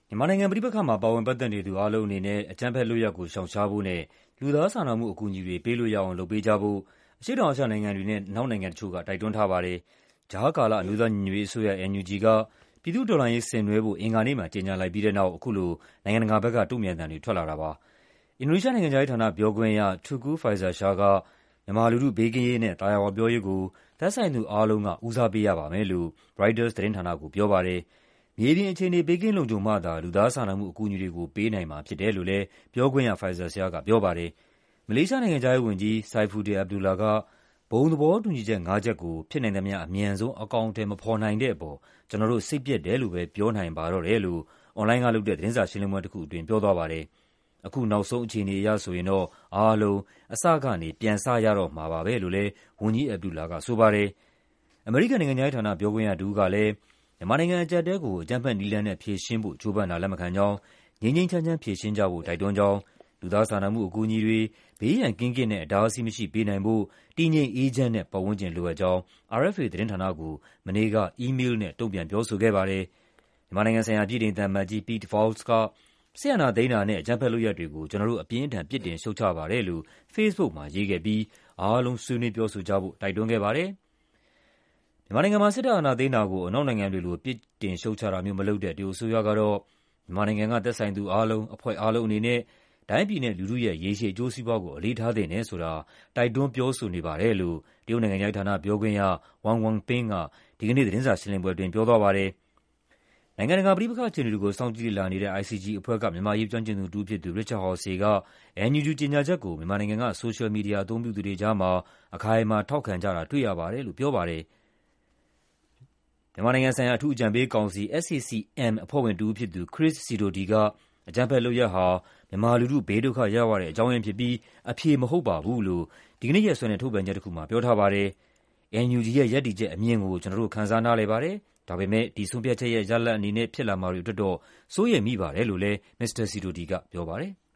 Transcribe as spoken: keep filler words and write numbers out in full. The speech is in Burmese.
မြန်မာနိုင်ငံပဋိပက္ခမှာပါဝင်ပတ်သက်နေသူအားလုံးအနေနဲ့အကြမ်းဖက်လုပ်ရပ်ကိုရှောင်ရှားဖို့နဲ့လူသားစာနာမှုအကူအညီတွေပေးလို့ရအောင်လုပ်ပေးကြဖို့ အရှေ့တောင်အာရှနိုင်ငံတွေနဲ့အနောက်နိုင်ငံတချို့ကတိုက်တွန်းထားပါတယ်။ကြားကာလအမျိုးသားညီညွတ်ရေးအစိုးရ အန်ယူဂျီ ကပြည်သူ့တော်လှန်ရေးဆင်နွှဲဖို့အင်္ဂါနေ့မှာကြေညာလိုက်ပြီးတဲ့နောက် အခုလိုနိုင်ငံတကာဘက်ကတုံ့ပြန်သံတွေထွက်လာတာပါ။ အင်ဒိုနီးရှားနိုင်ငံခြားရေးဌာနပြောခွင့်ရ Teuku Faizasyah က မြန်မာလူထုဘေးကင်းရေးနဲ့ သာယာဝပြောရေးကို သက်ဆိုင်သူအားလုံးက ဦးစားပေးရပါမယ်လို့ ရိုက်တာသတင်းဌာနကိုပြောပါတယ်။ မြေပြင်အခြေအနေ ဘေးကင်းလုံခြုံမှသာ လူသားစာနာမှုအကူအညီတွေကို ပေးနိုင်မှာဖြစ်တယ်လို့လည်း ပြောခွင့်ရ Faizasyah ကပြောပါတယ်။ မလေးရှားနိုင်ငံခြားရေးဝန်ကြီး Saifuddin Abdullah က ဘုံသဘောတူညီချက် ငါးချက်ကို ဖြစ်နိုင်သမျှအမြန်ဆုံး အကောင်အထည်မဖော်နိုင်တဲ့အပေါ် ကျနော်တို့ စိတ်ပျက်တယ်လို့ပဲ ပြောနိုင်ပါတော့တယ်လို့ အွန်လိုင်းကလုပ်တဲ့ သတင်းစာရှင်းလင်းပွဲတခုအတွင်း ပြောသွားပါတယ်။ အခုနောက်ဆုံးအခြေအနေအရဆိုရင်တော့ အားလုံး အစကနေ ပြန်စရတော့မှာပါပဲလို့လည်း ဝန်ကြီး Abdullah ကဆိုပါတယ်။ အမေရိကန်နိုင်ငံခြားရေးဌာနပြောခွင့်ရတဦးကလည်း မြန်မာနိုင်ငံအကျပ်အတည်းကို အကြမ်းဖက်နည်းလမ်းနဲ့ဖြေရှင်းဖို့ ကြိုးပမ်းတာ လက်မခံကြောင်း၊ ငြိမ်းငြိမ်းချမ်းချမ်းဖြေရှင်းကြဖို့ တိုက်တွန်းကြောင်း၊ လူသားစာနာမှုအကူအညီတွေ ဘေးရန်ကင်းကင်းနဲ့ အတားအဆီးမရှိပေးနိုင်ဖို့ တည်ငြိမ်အေးချမ်းတဲ့ ပတ်ဝန်းကျင်လိုအပ်ကြောင်း အာအက်ဖ်အေ သတင်းဌာနကို မနေ့က အီးမေးလ်နဲ့ တုံ့ပြန်ပြောဆိုခဲ့ပါတယ်။ မြန်မာနိုင်ငံဆိုင်ရာ ဗြိတိန်သံအမတ်ကြီး Pete Vowles က စစ်အာဏာသိမ်းတာနဲ့ အကြမ်းဖက်လုပ်ရပ်တွေကို ကျနော်တို့ အပြင်းအထန် ပြစ်တင်ရှုတ်ချပါတယ်လို့ ဖေ့စ်ဘုတ်မှာရေးခဲ့ပြီး အားလုံး ဆွေးနွေးပြောဆိုကြဖို့ တိုက်တွန်းခဲ့ပါတယ်။ မြန်မာနိုင်ငံမှာ စစ်တပ်အာဏာသိမ်းတာကို အနောက်နိုင်ငံတွေလို ပြစ်တင်ရှုတ်ချတာမျိုးမလုပ်တဲ့ တရုတ်အစိုးရကတော့ မြန်မာနိုင်ငံက သက်ဆိုင်သူအားလုံး၊ အဖွဲ့အားလုံးအနေနဲ့ တိုင်းပြည်နဲ့လူထုရဲ့ ရေရှည်အကျိုးစီးပွားကို အလေးထားသင့်တယ်ဆိုတာ တိုက်တွန်းပြောဆိုနေပါတယ်လို့ တရုတ်နိုင်ငံခြားရေးဌာနပြောခွင့်ရ Wang Wenbin က ဒီကနေ့ သတင်းစာရှင်းလင်းပွဲအတွင်း ပြောသွားပါတယ်။ နိုင်ငံတကာပဋိပက္ခအခြေအနေတွေကို စောင့်ကြည့်လေ့လာနေတဲ့ အိုင်စီဂျီ အဖွဲ့က မြန်မာ့အရေးကျွမ်းကျင်သူတဦးဖြစ်သူ Richard Horsey က အန်ယူဂျီ ကြေညာချက်ကို မြန်မာနိုင်ငံက ဆိုရှယ်မီဒီယာအသုံးပြုသူတွေကြားမှာ အခိုင်အမာထောက်ခံကြတာ တွေ့ရပါတယ်လို့ ပြောပါတယ်။ မြန်မာနိုင်ငံဆိုင်ရာ အထူးအကြံပေးကောင်စီ エス အေး စီ အမ် အဖွဲ့ဝင်တဦးဖြစ်သူ Chris Sidoti က အကြမ်းဖက်လုပ်ရပ်ဟာ မြန်မာလူထု ဘေးဒုက္ခရောက်ရတဲ့အကြောင်းရင်းဖြစ်ပြီး အဖြေမဟုတ်ပါဘူးလို့ ဒီကနေ့ရက်စွဲနဲ့ ထုတ်ပြန်ချက်တခုမှာ ပြောထားပါတယ်။ အန်ယူဂျီရဲ့ ရပ်တည်ချက်အမြင်ကို ကျနော်တို့ ခံစားနားလည်ပါတယ်၊ ဒါပေမယ့် ဒီဆုံးဖြတ်ချက်ရဲ့ ရလဒ်အနေနဲ့ ဖြစ်လာမှာတွေအတွက်တော့ စိုးရိမ်မိပါတယ်လို့လည်း မစ္စတာ Sidoti ကပြောပါတယ်။